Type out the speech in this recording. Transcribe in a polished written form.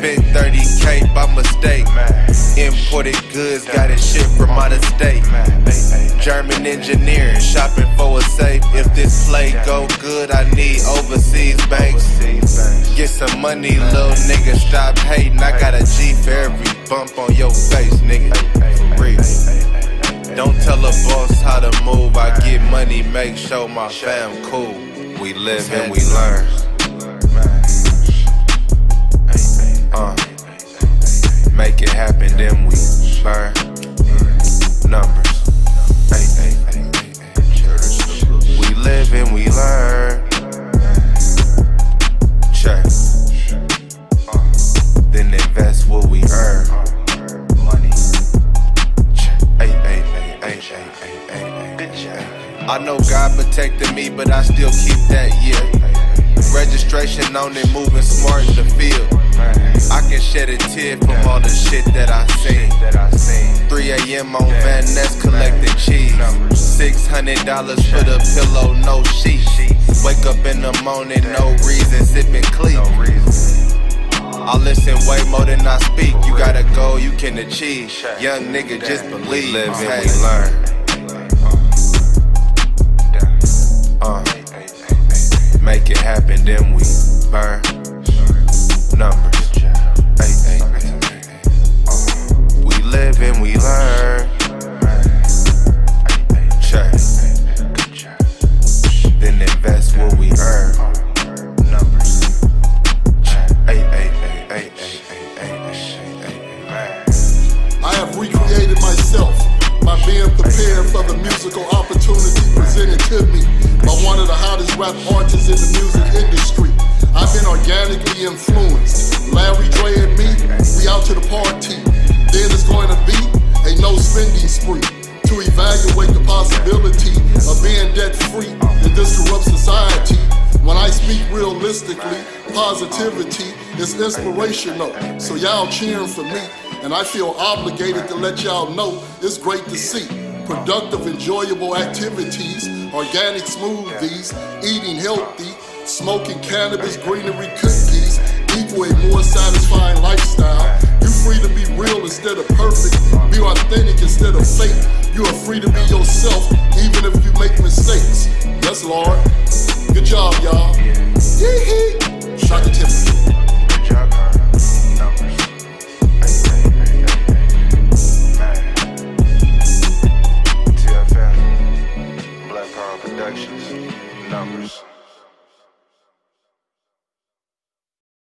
spent 30K by mistake. Imported goods, got it shipped from out of state. German engineering, shopping for a safe. If this play go good, I need overseas banks. Get some money, little nigga, stop hating. I got a G for every bump on your face, nigga. For real. Don't tell a boss how to move. I get money, make sure my fam cool. We live and we learn. Make it happen, then we burn numbers. We live and we learn. Check. Then invest what we earn. Money. I know God protected me, but I still keep that, yeah. Registration on it, moving smart in the field. I can shed a tear from all the shit that I seen. 3 a.m. on Van Ness collecting cheese. $600 for the pillow, no sheets. Wake up in the morning, no reason, sipping clean. I listen way more than I speak. You gotta go, you can achieve. Young nigga, just believe. Live and we learn. Make it happen, then we burn numbers. We live and we learn. Check. Then invest what we earn. Numbers. I have recreated myself by being prepared for the musical opportunity presented to me by one of the hottest rap artists in the music industry. I've been organically influenced. Larry Dre and me, we out to the party. Then it's going to be a no spending spree to evaluate the possibility of being debt free in this corrupt society. When I speak realistically, positivity is inspirational. So y'all cheering for me, and I feel obligated to let y'all know it's great to see. Productive, enjoyable activities, organic smoothies, eating healthy, smoking cannabis, greenery cookies, equal a more satisfying lifestyle. You free to be real instead of perfect, be authentic instead of fake. You are free to be yourself, even if you make mistakes. Yes, Lord. Good job, y'all. Yee-hee. Shaka Tiffany. Good job, numbers. TFM, Black Power Productions, numbers.